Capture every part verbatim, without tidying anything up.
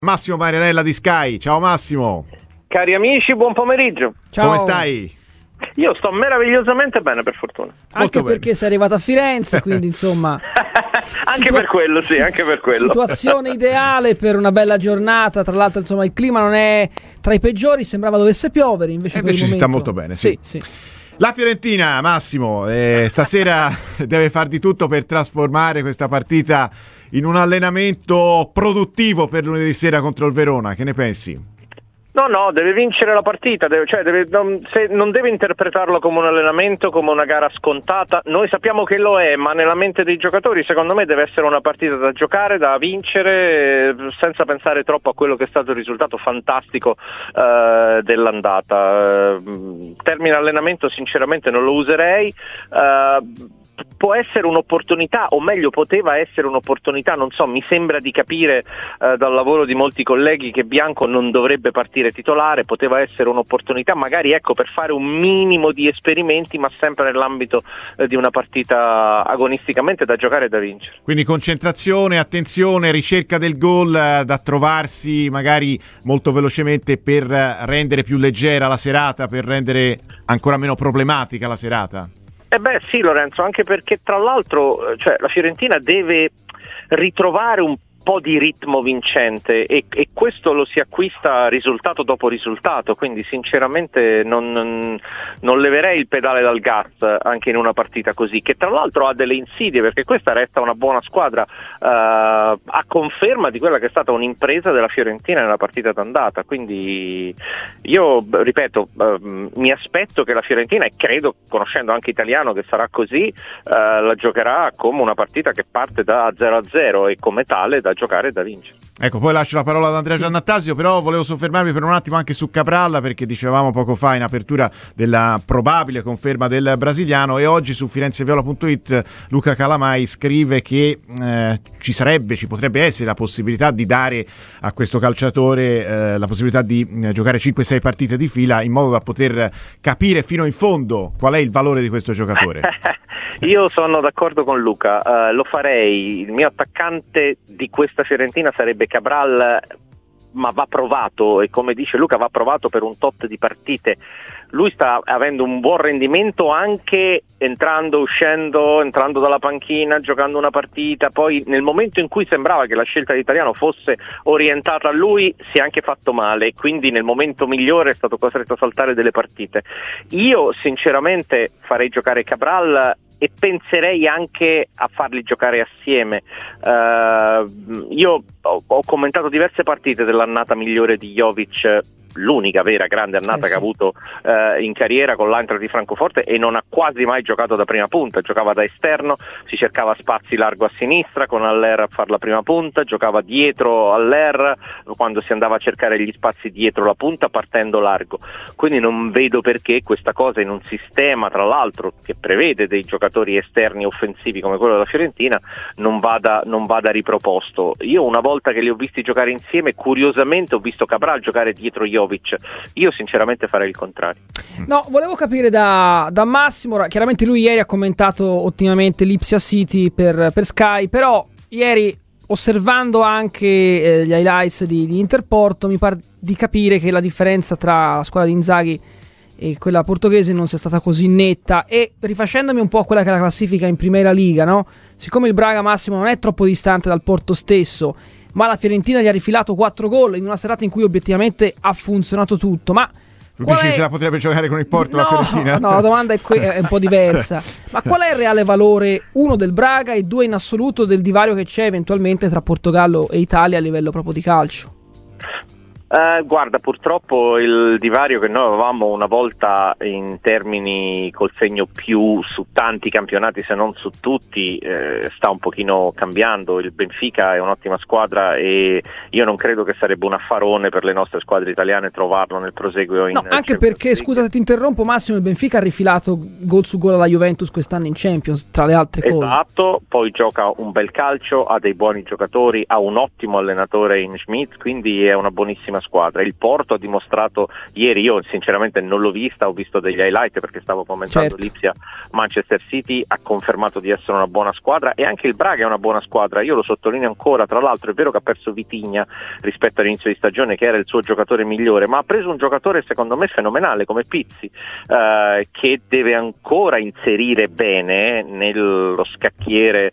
Massimo Marianella di Sky. Ciao Massimo. Cari amici, buon pomeriggio. Ciao. Come stai? Io sto meravigliosamente bene, per fortuna. Anche Molto perché bene. sei arrivato a Firenze, quindi insomma Anche situa- per quello, sì, anche per quello. Situazione ideale per una bella giornata. Tra l'altro, insomma, il clima non è tra i peggiori, sembrava dovesse piovere, invece, E invece per il si sta momento... molto bene, sì. Sì, sì. La Fiorentina, Massimo, eh, stasera deve far di tutto per trasformare questa partita in un allenamento produttivo per lunedì sera contro il Verona. Che ne pensi? No, no, deve vincere la partita, deve, cioè deve, non, se, non deve interpretarlo come un allenamento, come una gara scontata. Noi sappiamo che lo è, ma nella mente dei giocatori secondo me deve essere una partita da giocare, da vincere, eh, senza pensare troppo a quello che è stato il risultato fantastico eh, dell'andata. Eh, termine allenamento sinceramente non lo userei. Eh, Può essere un'opportunità, o meglio poteva essere un'opportunità, non so, mi sembra di capire eh, dal lavoro di molti colleghi che Bianco non dovrebbe partire titolare, poteva essere un'opportunità magari ecco per fare un minimo di esperimenti, ma sempre nell'ambito eh, di una partita agonisticamente da giocare e da vincere. Quindi concentrazione, attenzione, ricerca del gol eh, da trovarsi magari molto velocemente per eh, rendere più leggera la serata, per rendere ancora meno problematica la serata. Eh beh sì Lorenzo, anche perché tra l'altro cioè, la Fiorentina deve ritrovare un po' di ritmo vincente e, e questo lo si acquista risultato dopo risultato, quindi sinceramente non, non, non leverei il pedale dal gas anche in una partita così, che tra l'altro ha delle insidie, perché questa resta una buona squadra eh, a conferma di quella che è stata un'impresa della Fiorentina nella partita d'andata, quindi io ripeto eh, mi aspetto che la Fiorentina, e credo, conoscendo anche Italiano che sarà così, eh, la giocherà come una partita che parte da zero a zero e come tale da giocare e da vincere. Ecco, poi lascio la parola ad Andrea Giannattasio, però volevo soffermarmi per un attimo anche su Cabral, perché dicevamo poco fa in apertura della probabile conferma del brasiliano, e oggi su firenzeviola punto it Luca Calamai scrive che eh, ci sarebbe, ci potrebbe essere la possibilità di dare a questo calciatore eh, la possibilità di eh, giocare cinque sei partite di fila, in modo da poter capire fino in fondo qual è il valore di questo giocatore. Io sono d'accordo con Luca, uh, lo farei. Il mio attaccante di questa Fiorentina sarebbe Cabral, ma va provato, e come dice Luca va provato per un tot di partite. Lui sta avendo un buon rendimento anche entrando, uscendo, entrando dalla panchina, giocando una partita. Poi nel momento in cui sembrava che la scelta di Italiano fosse orientata a lui si è anche fatto male, e quindi nel momento migliore è stato costretto a saltare delle partite. Io sinceramente farei giocare Cabral e penserei anche a farli giocare assieme. Uh, io ho, ho commentato diverse partite dell'annata migliore di Jovic, l'unica vera grande annata eh sì. che ha avuto uh, in carriera con l'Eintracht di Francoforte, e non ha quasi mai giocato da prima punta, giocava da esterno, si cercava spazi largo a sinistra con Haller a far la prima punta, giocava dietro Haller quando si andava a cercare gli spazi dietro la punta partendo largo, quindi non vedo perché questa cosa in un sistema tra l'altro che prevede dei giocatori esterni offensivi come quello della Fiorentina non vada, non vada riproposto. Io una volta che li ho visti giocare insieme, curiosamente ho visto Cabral giocare dietro Jovic, io sinceramente farei il contrario. No, volevo capire da, da Massimo, chiaramente lui ieri ha commentato ottimamente l'Ipsia City per, per Sky, però ieri osservando anche eh, gli highlights di, di Interporto mi pare di capire che la differenza tra la squadra di Inzaghi e quella portoghese non sia stata così netta, e rifacendomi un po' a quella che è la classifica in Primera Liga, no? Siccome il Braga, Massimo, non è troppo distante dal Porto stesso, ma la Fiorentina gli ha rifilato quattro gol in una serata in cui obiettivamente ha funzionato tutto, ma tu dici è... se la potrebbe giocare con il Porto no, la Fiorentina? No, la domanda è, que- è un po' diversa. Ma qual è il reale valore, uno, del Braga, e due, in assoluto, del divario che c'è eventualmente tra Portogallo e Italia a livello proprio di calcio? Uh, guarda, purtroppo il divario che noi avevamo una volta in termini col segno più su tanti campionati se non su tutti eh, sta un pochino cambiando. Il Benfica è un'ottima squadra e io non credo che sarebbe un affarone per le nostre squadre italiane trovarlo nel proseguio in no, anche perché, scusa se ti interrompo Massimo, il Benfica ha rifilato gol su gol alla Juventus quest'anno in Champions, tra le altre cose. Esatto, poi gioca un bel calcio, ha dei buoni giocatori, ha un ottimo allenatore in Schmidt, quindi è una buonissima squadra. Il Porto ha dimostrato ieri, io sinceramente non l'ho vista, ho visto degli highlight perché stavo commentando certo. Lipsia Manchester City, ha confermato di essere una buona squadra, e anche il Braga è una buona squadra. Io lo sottolineo ancora, tra l'altro è vero che ha perso Vitinha rispetto all'inizio di stagione, che era il suo giocatore migliore, ma ha preso un giocatore secondo me fenomenale come Pizzi, eh, che deve ancora inserire bene nello scacchiere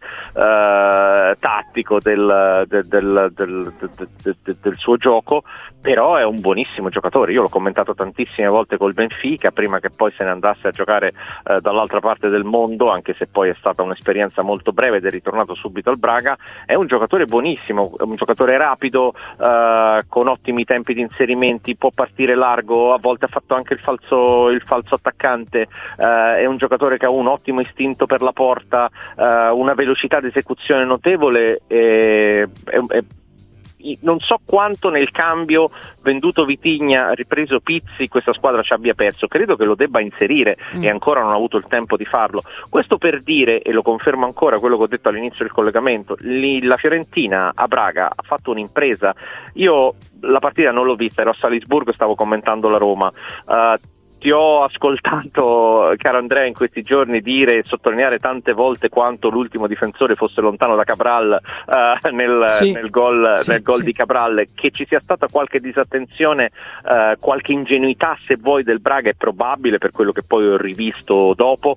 eh, tattico del, del, del, del, del, del, del suo gioco, però è un buonissimo giocatore. Io l'ho commentato tantissime volte col Benfica prima che poi se ne andasse a giocare eh, dall'altra parte del mondo, anche se poi è stata un'esperienza molto breve ed è ritornato subito al Braga. È un giocatore buonissimo, un giocatore rapido, eh, con ottimi tempi di inserimenti, può partire largo, a volte ha fatto anche il falso, il falso attaccante, eh, è un giocatore che ha un ottimo istinto per la porta, eh, una velocità di esecuzione notevole, e, e, e non so quanto nel cambio venduto Vitinha, ripreso Pizzi, questa squadra ci abbia perso. Credo che lo debba inserire mm. e ancora non ha avuto il tempo di farlo. Questo per dire, e lo confermo ancora quello che ho detto all'inizio del collegamento, lì, la Fiorentina a Braga ha fatto un'impresa. Io la partita non l'ho vista, ero a Salisburgo e stavo commentando la Roma. Uh, Ti ho ascoltato, caro Andrea, in questi giorni dire e sottolineare tante volte quanto l'ultimo difensore fosse lontano da Cabral uh, nel, sì. nel gol, sì, nel gol sì. di Cabral. Che ci sia stata qualche disattenzione, uh, qualche ingenuità se vuoi del Braga è probabile, per quello che poi ho rivisto dopo,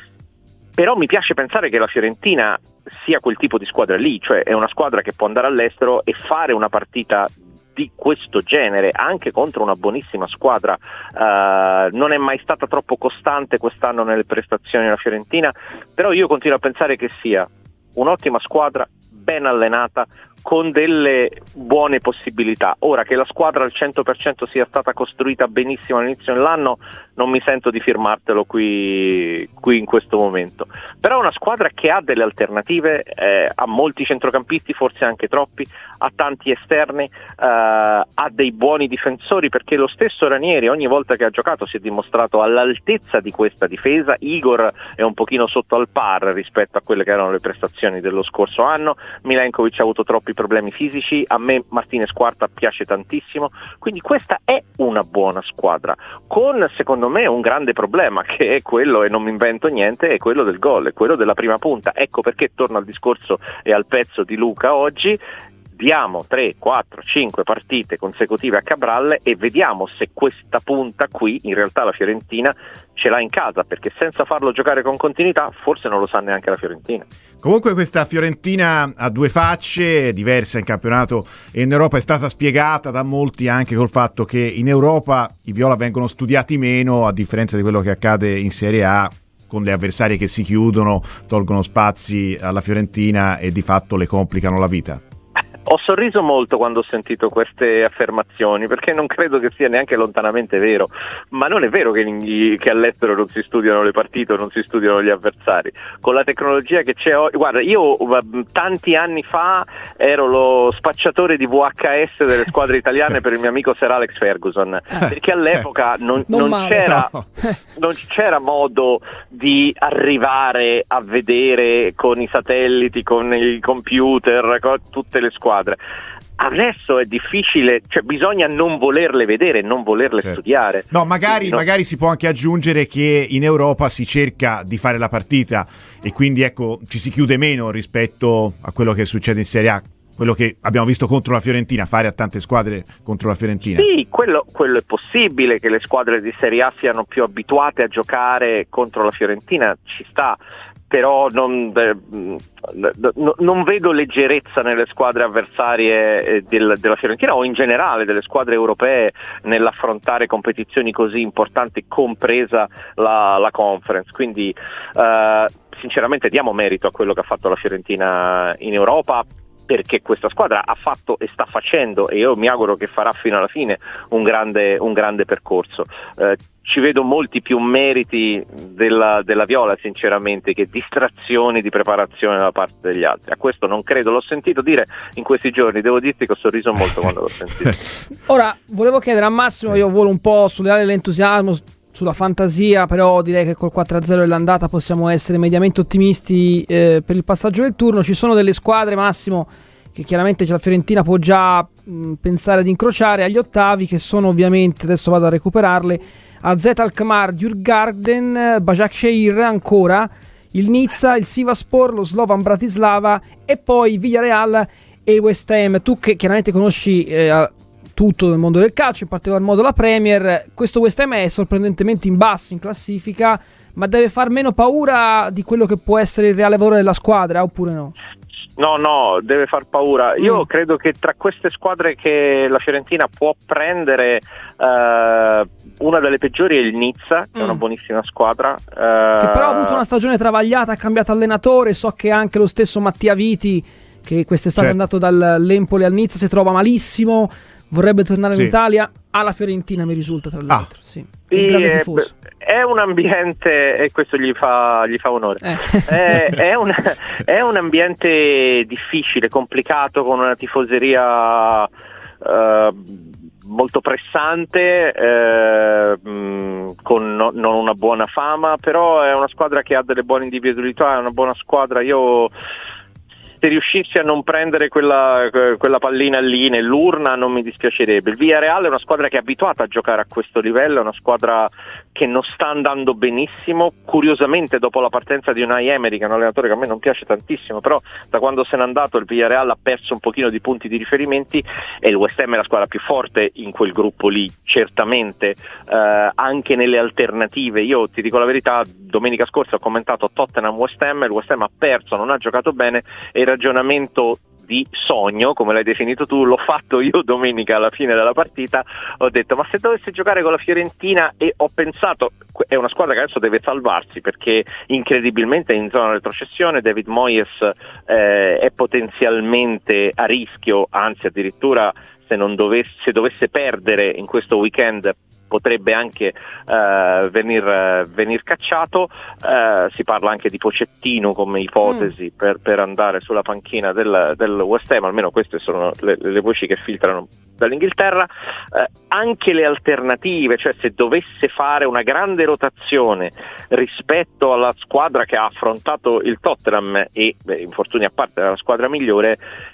però mi piace pensare che la Fiorentina sia quel tipo di squadra lì, cioè è una squadra che può andare all'estero e fare una partita di questo genere anche contro una buonissima squadra. Uh, non è mai stata troppo costante quest'anno nelle prestazioni della Fiorentina, però io continuo a pensare che sia un'ottima squadra, ben allenata, con delle buone possibilità. Ora, che la squadra al cento per cento sia stata costruita benissimo all'inizio dell'anno, non mi sento di firmartelo qui, qui in questo momento, però è una squadra che ha delle alternative, eh, ha molti centrocampisti, forse anche troppi, ha tanti esterni, eh, ha dei buoni difensori, perché lo stesso Ranieri ogni volta che ha giocato si è dimostrato all'altezza di questa difesa. Igor è un pochino sotto al par rispetto a quelle che erano le prestazioni dello scorso anno, Milenkovic ha avuto troppi problemi fisici, a me Martinez Quarta piace tantissimo, quindi questa è una buona squadra, con secondo me un grande problema, che è quello, e non mi invento niente, è quello del gol, è quello della prima punta. Ecco perché torno al discorso e al pezzo di Luca oggi: diamo tre, quattro, cinque partite consecutive a Cabral e vediamo se questa punta qui in realtà la Fiorentina ce l'ha in casa, perché senza farlo giocare con continuità forse non lo sa neanche la Fiorentina. Comunque questa Fiorentina ha due facce, diversa in campionato e in Europa, è stata spiegata da molti anche col fatto che in Europa i viola vengono studiati meno, a differenza di quello che accade in Serie A, con le avversarie che si chiudono, tolgono spazi alla Fiorentina e di fatto le complicano la vita. Ho sorriso molto quando ho sentito queste affermazioni, perché non credo che sia neanche lontanamente vero, ma non è vero che, in, che all'estero non si studiano le partite o non si studiano gli avversari. Con la tecnologia che c'è oggi, guarda, io tanti anni fa ero lo spacciatore di V H S delle squadre italiane per il mio amico Sir Alex Ferguson, perché all'epoca non, non, non, c'era, no. non c'era modo di arrivare a vedere con i satelliti, con i computer, con tutte le squadre. Adesso è difficile, cioè bisogna non volerle vedere, non volerle certo. studiare. No, magari, no. magari si può anche aggiungere che in Europa si cerca di fare la partita e quindi ecco ci si chiude meno rispetto a quello che succede in Serie A, quello che abbiamo visto contro la Fiorentina, fare a tante squadre contro la Fiorentina. Sì, quello, quello è possibile, che le squadre di Serie A siano più abituate a giocare contro la Fiorentina, ci sta. Però non, eh, non vedo leggerezza nelle squadre avversarie del, della Fiorentina o in generale delle squadre europee nell'affrontare competizioni così importanti, compresa la, la Conference. Quindi eh, sinceramente diamo merito a quello che ha fatto la Fiorentina in Europa, perché questa squadra ha fatto e sta facendo, e io mi auguro che farà fino alla fine, un grande, un grande percorso. Eh, ci vedo molti più meriti della, della Viola, sinceramente, che distrazioni di preparazione da parte degli altri. A questo non credo, l'ho sentito dire in questi giorni, devo dirti che ho sorriso molto quando l'ho sentito. Ora, volevo chiedere a Massimo, io volo un po' sulle ali dell'entusiasmo, sulla fantasia, però direi che col quattro a zero dell'andata possiamo essere mediamente ottimisti eh, per il passaggio del turno. Ci sono delle squadre, Massimo, che chiaramente la Fiorentina può già mh, pensare di incrociare agli ottavi, che sono ovviamente, adesso vado a recuperarle, AZ Alkmaar, Djurgården, Başakşehir ancora, il Nizza, il Sivasspor, lo Slovan Bratislava e poi Villarreal e il West Ham. Tu che chiaramente conosci eh, tutto nel mondo del calcio, in particolar modo la Premier, questo West Ham è sorprendentemente in basso in classifica, ma deve far meno paura di quello che può essere il reale valore della squadra, oppure no? No, no, deve far paura. Io mm. credo che tra queste squadre che la Fiorentina può prendere, eh, una delle peggiori è il Nizza, che mm. è una buonissima squadra. Eh, che però ha avuto una stagione travagliata, ha cambiato allenatore, so che anche lo stesso Mattia Viti, che quest'estate è certo. andato dall'Empoli al Nizza, si trova malissimo, vorrebbe tornare sì. in Italia, alla Fiorentina mi risulta tra l'altro. Ah. Sì. Sì, grande è, tifoso. È un ambiente, e questo gli fa, gli fa onore, eh. è, è, un, è un ambiente difficile, complicato, con una tifoseria eh, molto pressante, eh, mh, con no, non una buona fama, però è una squadra che ha delle buone individualità, è una buona squadra. Io, se riuscissi a non prendere quella, quella pallina lì nell'urna, non mi dispiacerebbe. Il Villarreal è una squadra che è abituata a giocare a questo livello, è una squadra che non sta andando benissimo. Curiosamente, dopo la partenza di Unai Emery, che è un allenatore che a me non piace tantissimo, però da quando se n'è andato il Villarreal ha perso un pochino di punti di riferimenti, e il West Ham è la squadra più forte in quel gruppo lì, certamente. Eh, anche nelle alternative, io ti dico la verità, domenica scorsa ho commentato Tottenham West Ham, il West Ham ha perso, non ha giocato bene, e il ragionamento di sogno, come l'hai definito tu, l'ho fatto io domenica alla fine della partita. Ho detto, ma se dovesse giocare con la Fiorentina, e ho pensato, è una squadra che adesso deve salvarsi, perché incredibilmente è in zona retrocessione. David Moyes eh, è potenzialmente a rischio, anzi addirittura se non dovesse, se dovesse perdere in questo weekend potrebbe anche uh, venir, uh, venir cacciato. Uh, si parla anche di Pochettino come ipotesi mm. per, per andare sulla panchina del, del West Ham, almeno queste sono le, le voci che filtrano dall'Inghilterra. Uh, anche le alternative, cioè se dovesse fare una grande rotazione rispetto alla squadra che ha affrontato il Tottenham, e beh, infortuni a parte la squadra migliore,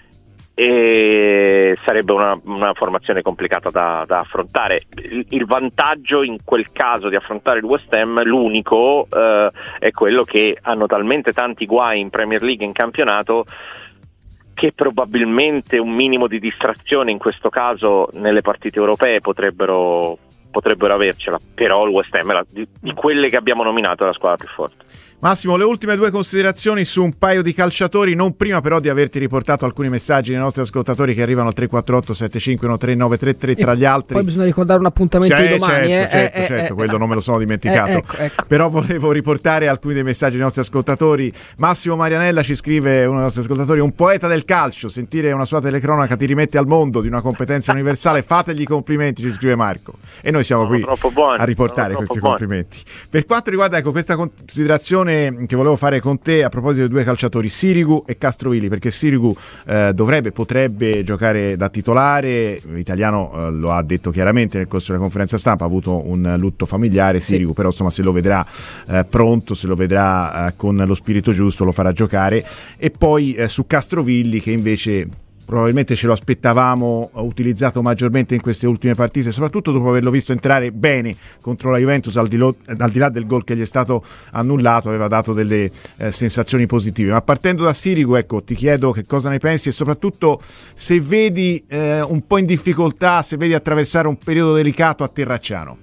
e sarebbe una, una formazione complicata da, da affrontare. Il, il vantaggio in quel caso di affrontare il West Ham, l'unico, eh, è quello che hanno talmente tanti guai in Premier League e in campionato, che probabilmente un minimo di distrazione in questo caso nelle partite europee potrebbero, potrebbero avercela. Però il West Ham è la, di, di quelle che abbiamo nominato, è la squadra più forte. Massimo, le ultime due considerazioni su un paio di calciatori, non prima però di averti riportato alcuni messaggi dei nostri ascoltatori che arrivano al tre quattro otto sette cinque uno tre nove tre tre, tra gli altri. Poi bisogna ricordare un appuntamento cioè, di domani. Certo, eh, certo, eh, certo eh, quello eh, non me lo sono dimenticato. Eh, ecco, ecco. Però volevo riportare alcuni dei messaggi dei nostri ascoltatori. Massimo Marianella ci scrive, uno dei nostri ascoltatori, un poeta del calcio, sentire una sua telecronaca ti rimette al mondo di una competenza universale, fategli i complimenti, ci scrive Marco. E noi siamo sono qui buoni, a riportare questi buoni. complimenti. Per quanto riguarda ecco, questa considerazione che volevo fare con te a proposito dei due calciatori, Sirigu e Castrovilli, perché Sirigu eh, dovrebbe, potrebbe giocare da titolare. L'italiano eh, lo ha detto chiaramente nel corso della conferenza stampa, ha avuto un lutto familiare. Sirigu sì. Però insomma se lo vedrà eh, pronto, se lo vedrà eh, con lo spirito giusto, lo farà giocare. E poi eh, su Castrovilli, che invece probabilmente ce lo aspettavamo utilizzato maggiormente in queste ultime partite, soprattutto dopo averlo visto entrare bene contro la Juventus, al di, lo, al di là del gol che gli è stato annullato, aveva dato delle eh, sensazioni positive. Ma partendo da Sirigu, ecco, ti chiedo che cosa ne pensi, e soprattutto se vedi eh, un po' in difficoltà, se vedi attraversare un periodo delicato a Terracciano.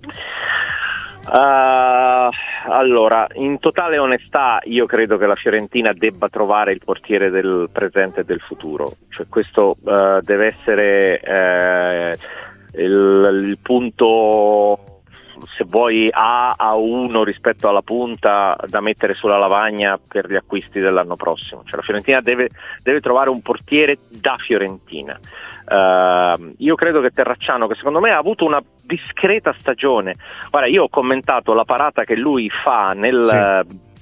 Uh, allora, in totale onestà, io credo che la Fiorentina debba trovare il portiere del presente e del futuro. Cioè, questo uh, deve essere uh, il, il punto, se vuoi, A a uno rispetto alla punta da mettere sulla lavagna per gli acquisti dell'anno prossimo. Cioè, la Fiorentina deve, deve trovare un portiere da Fiorentina. Uh, io credo che Terracciano, che secondo me ha avuto una discreta stagione, guarda, io ho commentato la parata che lui fa nel, sì.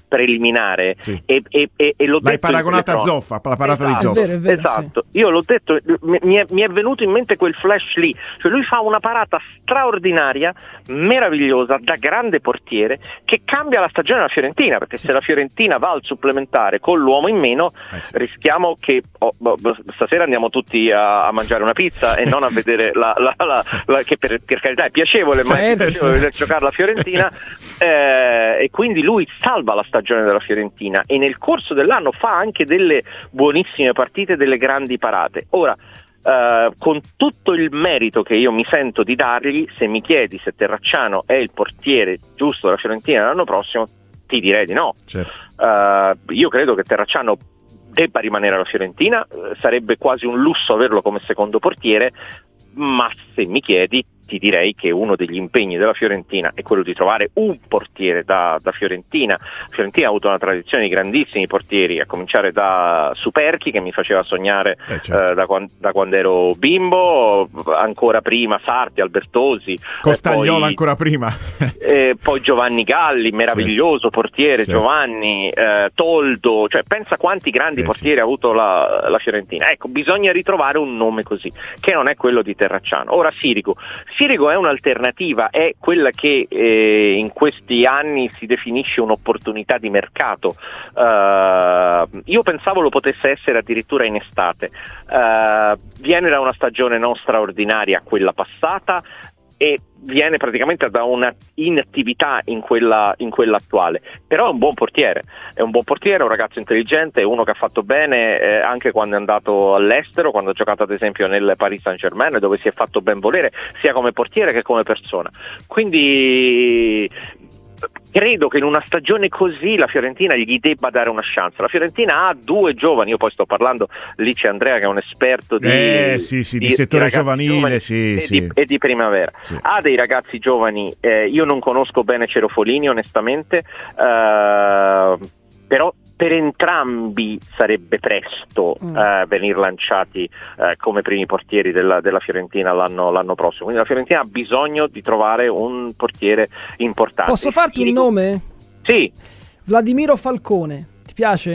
preliminare sì. e, e, e, e l'ho L'hai detto paragonata a Zoffa, la parata esatto, di Zoffa. È vero, è vero, esatto, sì. Io l'ho detto, mi è, mi è venuto in mente quel flash lì, cioè lui fa una parata straordinaria, meravigliosa, da grande portiere, che cambia la stagione della Fiorentina, perché se la Fiorentina va al supplementare con l'uomo in meno, eh sì. rischiamo che oh, stasera andiamo tutti a, a mangiare una pizza e non a vedere la, la, la, la che per, per carità è piacevole, ma è piacevole vedere giocare la Fiorentina, eh, e quindi lui salva la stagione della Fiorentina e nel corso dell'anno fa anche delle buonissime partite, delle grandi parate. Ora, Uh, con tutto il merito che io mi sento di dargli, se mi chiedi se Terracciano è il portiere giusto della Fiorentina l'anno prossimo, ti direi di no. Certo. Uh, io credo che Terracciano debba rimanere alla Fiorentina, uh, sarebbe quasi un lusso averlo come secondo portiere, ma se mi chiedi ti direi che uno degli impegni della Fiorentina è quello di trovare un portiere da, da Fiorentina. Fiorentina ha avuto una tradizione di grandissimi portieri, a cominciare da Superchi, che mi faceva sognare eh, certo. eh, da, quando, da quando ero bimbo, ancora prima Sarti, Albertosi, Costagliola poi, ancora prima eh, poi Giovanni Galli, meraviglioso certo. portiere, certo. Giovanni, eh, Toldo, cioè pensa quanti grandi eh, portieri sì. ha avuto la, la Fiorentina. Ecco, bisogna ritrovare un nome così, che non è quello di Terracciano. Ora Sirigu Sirigu è un'alternativa, è quella che eh, in questi anni si definisce un'opportunità di mercato. Uh, io pensavo lo potesse essere addirittura in estate. Uh, viene da una stagione non straordinaria, quella passata, e viene praticamente da una inattività in quella, in quella attuale, però è un buon portiere, è un buon portiere, un ragazzo intelligente, è uno che ha fatto bene eh, anche quando è andato all'estero, quando ha giocato ad esempio nel Paris Saint-Germain, dove si è fatto ben volere sia come portiere che come persona. Quindi credo che in una stagione così la Fiorentina gli debba dare una chance. La Fiorentina ha due giovani, io poi sto parlando, lì c'è Andrea che è un esperto di, eh, sì, sì, di, di settore di giovanile sì, e, sì. Di, e di primavera. Sì. Ha dei ragazzi giovani, eh, io non conosco bene Cerofolini onestamente, eh, però per entrambi sarebbe presto mm. eh, venir lanciati eh, come primi portieri della, della Fiorentina l'anno, l'anno prossimo. Quindi la Fiorentina ha bisogno di trovare un portiere importante. Posso farti un nome? Sì. Vladimiro Falcone, ti piace?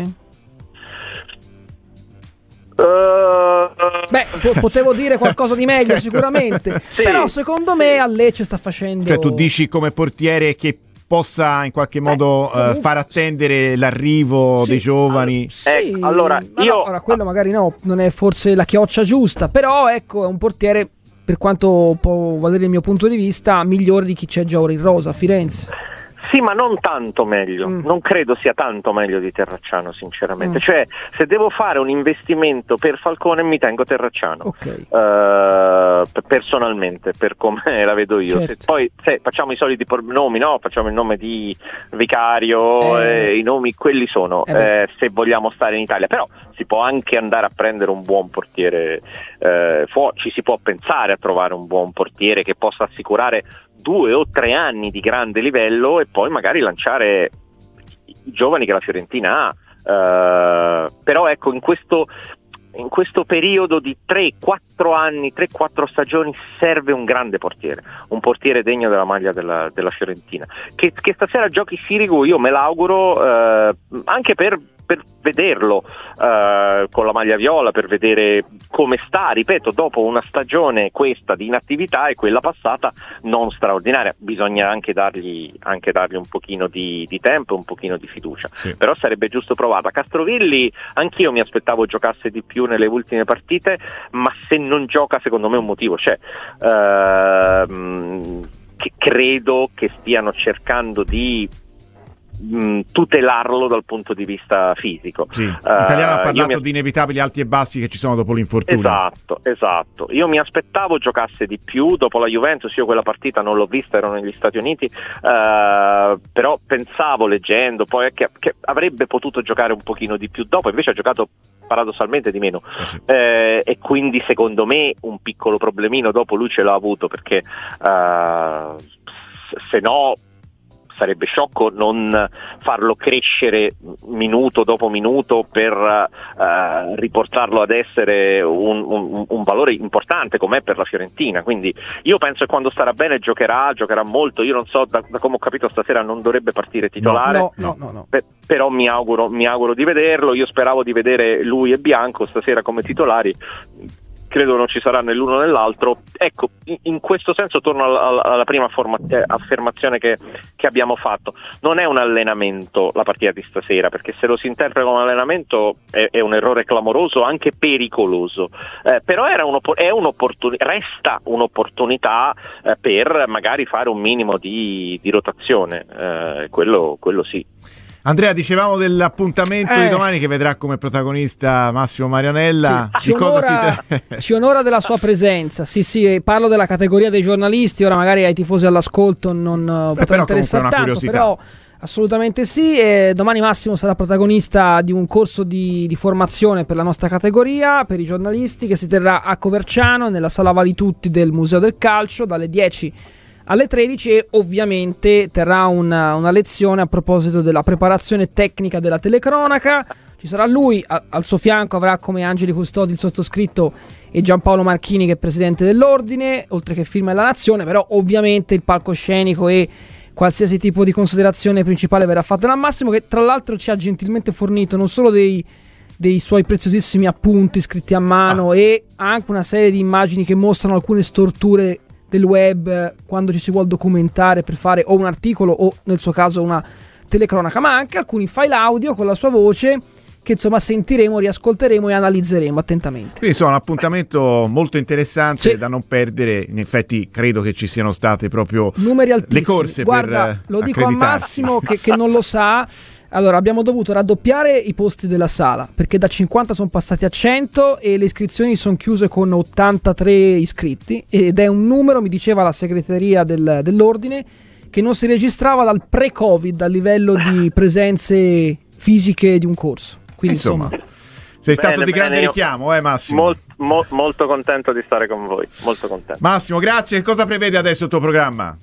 Uh, Beh, po- potevo dire qualcosa di meglio sicuramente, sì. Però secondo me a Lecce sta facendo... Cioè tu dici come portiere che possa in qualche modo Beh, comunque, uh, far attendere l'arrivo sì, dei giovani. Sì, ecco, allora io no, ora quello magari no, non è forse la chioccia giusta, però ecco è un portiere, per quanto può valere il mio punto di vista, migliore di chi c'è già ora in rosa a Firenze. Sì, ma non tanto meglio, mm. non credo sia tanto meglio di Terracciano sinceramente, mm. cioè se devo fare un investimento per Falcone mi tengo Terracciano, okay. uh, personalmente, per come la vedo io. Certo. Se poi se facciamo i soliti nomi, no? Facciamo il nome di Vicario, eh. eh, i nomi quelli sono, eh, eh, se vogliamo stare in Italia, però si può anche andare a prendere un buon portiere, eh, fu- ci si può pensare a trovare un buon portiere che possa assicurare due o tre anni di grande livello e poi magari lanciare i giovani che la Fiorentina ha, uh, però ecco in questo, in questo periodo di tre quattro anni, tre quattro stagioni serve un grande portiere, un portiere degno della maglia della, della Fiorentina, che, che stasera giochi Sirigu, io me l'auguro, uh, anche per per vederlo uh, con la maglia viola, per vedere come sta, ripeto, dopo una stagione questa di inattività e quella passata non straordinaria, bisogna anche dargli, anche dargli un pochino di, di tempo, un pochino di fiducia, sì. Però sarebbe giusto provata. Castrovilli anch'io mi aspettavo giocasse di più nelle ultime partite, ma se non gioca secondo me un motivo c'è. Uh, che credo che stiano cercando di tutelarlo dal punto di vista fisico. Sì. L'italiano uh, ha parlato mi... di inevitabili alti e bassi che ci sono dopo l'infortunio. Esatto, esatto. Io mi aspettavo giocasse di più dopo la Juventus, io quella partita non l'ho vista, ero negli Stati Uniti, uh, però pensavo leggendo poi che, che avrebbe potuto giocare un pochino di più dopo, invece ha giocato paradossalmente di meno, eh sì. eh, e quindi secondo me un piccolo problemino dopo lui ce l'ha avuto, perché uh, se no sarebbe sciocco non farlo crescere minuto dopo minuto per uh, riportarlo ad essere un, un, un valore importante com'è per la Fiorentina. Quindi io penso che quando starà bene giocherà, giocherà molto. Io non so, da, da come ho capito stasera non dovrebbe partire titolare, no, no, no, no. Per, però mi auguro, mi auguro di vederlo. Io speravo di vedere lui e Bianco stasera come titolari, credo non ci sarà né l'uno né l'altro. Ecco, in, in questo senso torno alla, alla prima forma, eh, affermazione che, che abbiamo fatto. Non è un allenamento la partita di stasera, perché se lo si interpreta come un allenamento è, è un errore clamoroso, anche pericoloso, eh, però era un, è un'opportunità, resta un'opportunità eh, per magari fare un minimo di, di rotazione, eh, quello, quello sì. Andrea, dicevamo dell'appuntamento eh. di domani che vedrà come protagonista Massimo Marianella. Sì, ci, di cosa onora, si tra... ci onora della sua presenza. Sì, sì, parlo della categoria dei giornalisti. Ora magari ai tifosi all'ascolto non Beh, potrà interessare tanto, però assolutamente sì. E domani Massimo sarà protagonista di un corso di, di formazione per la nostra categoria, per i giornalisti, che si terrà a Coverciano nella sala Valitutti del Museo del Calcio dalle dieci alle tredici, e ovviamente terrà una, una lezione a proposito della preparazione tecnica della telecronaca. Ci sarà lui, a, al suo fianco avrà come angeli custodi il sottoscritto e Giampaolo Marchini, che è presidente dell'ordine, oltre che firma della Nazione. Però ovviamente il palcoscenico e qualsiasi tipo di considerazione principale verrà fatta da Massimo, che tra l'altro ci ha gentilmente fornito non solo dei, dei suoi preziosissimi appunti scritti a mano, ah. e anche una serie di immagini che mostrano alcune storture del web quando ci si vuole documentare per fare o un articolo o nel suo caso una telecronaca, ma anche alcuni file audio con la sua voce che insomma sentiremo, riascolteremo e analizzeremo attentamente. Quindi insomma un appuntamento molto interessante, sì, da non perdere. In effetti credo che ci siano state proprio numeri altissimi. Le corse. Guarda, per lo dico a Massimo che, che non lo sa. Allora, abbiamo dovuto raddoppiare i posti della sala, perché da cinquanta sono passati a cento e le iscrizioni sono chiuse con ottantatré iscritti, ed è un numero, mi diceva la segreteria del, dell'ordine, che non si registrava dal pre-Covid a livello di presenze fisiche di un corso. Quindi insomma, insomma sei stato bene, di grande bene, richiamo, eh Massimo? Molt, mo, molto contento di stare con voi, molto contento. Massimo, grazie. Che cosa prevede adesso il tuo programma?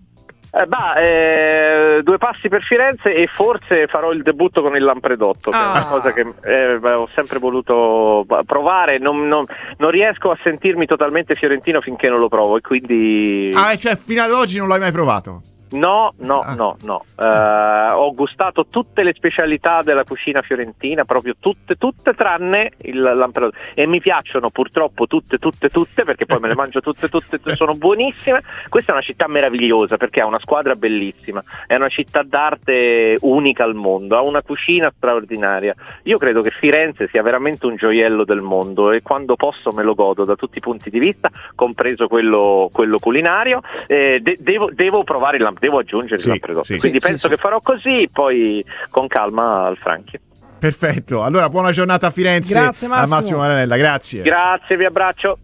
Eh, bah, eh, due passi per Firenze e forse farò il debutto con il Lampredotto, che ah. è una cosa che eh, beh, ho sempre voluto provare. Non, non, non riesco a sentirmi totalmente fiorentino finché non lo provo, e quindi... Ah, cioè fino ad oggi non l'hai mai provato? No, no, ah. no, no. Uh, ho gustato tutte le specialità della cucina fiorentina, proprio tutte, tutte tranne il Lampredotto. E mi piacciono purtroppo tutte, tutte, tutte, perché poi me le mangio tutte, tutte, tutte, sono buonissime. Questa è una città meravigliosa perché ha una squadra bellissima, è una città d'arte unica al mondo, ha una cucina straordinaria. Io credo che Firenze sia veramente un gioiello del mondo, e quando posso me lo godo da tutti i punti di vista, compreso quello, quello culinario. Eh, de- devo, devo provare il Lampredotto. Devo aggiungere sì, il Lampredotto, sì, quindi sì, penso sì, che farò così, poi con calma al Franchi. Perfetto, allora buona giornata a Firenze. Grazie Massimo. A Massimo Marianella, grazie. Grazie, vi abbraccio.